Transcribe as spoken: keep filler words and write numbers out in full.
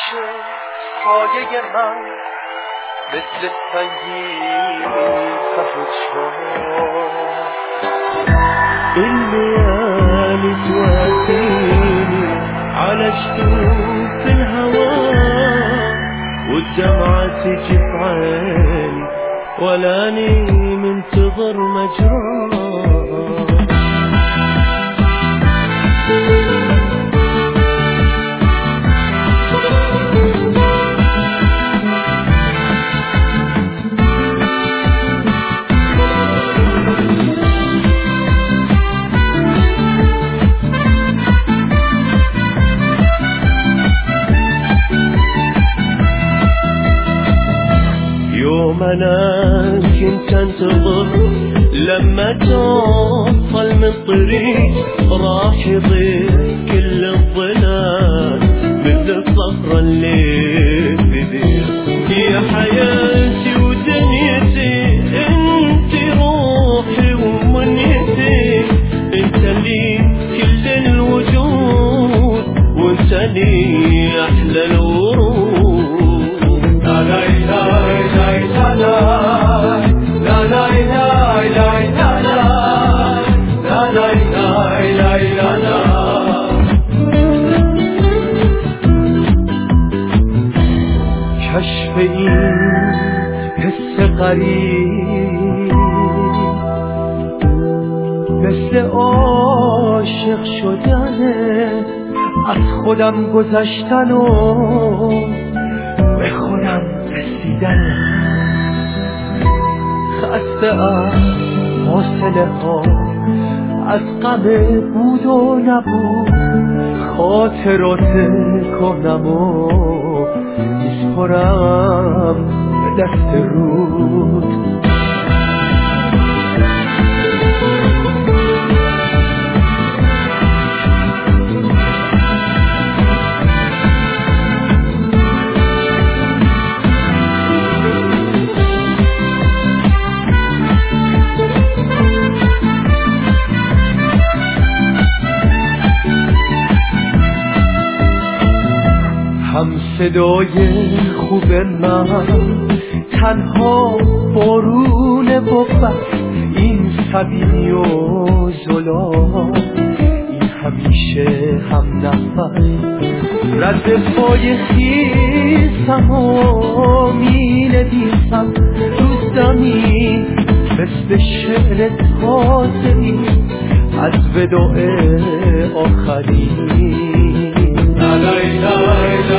میشه سایه من مثل سنگی خفشان اللي قالت وقتيني على شطوف الهواء والدمعة تجي في عيني ولاني منتظر مجراه يومنا كنت انتظر لما توصل من طريق راح يضيع كل الظلال مثل الصخرة اللي في بير يا حياتي ودنيتي انت روحي ومنيتي انت لي كل الوجود وانت لي احلى الورود لا لا لا لا لا کشف این حس غریب مثل عاشق شدنه از خودم گذشتن و به خودم رسیدنه خسته از فاصله ها از غم بود و نبود خاطرات کهنم و میسپرم به دست رود هم صدای خوب من تنها بارون بود این سبیلی و زلا این همیشه هم نفس رد پای خیسم و می نویسم رو زمین مثل شعر تازه‌ای از وداع آخرین لا لا لا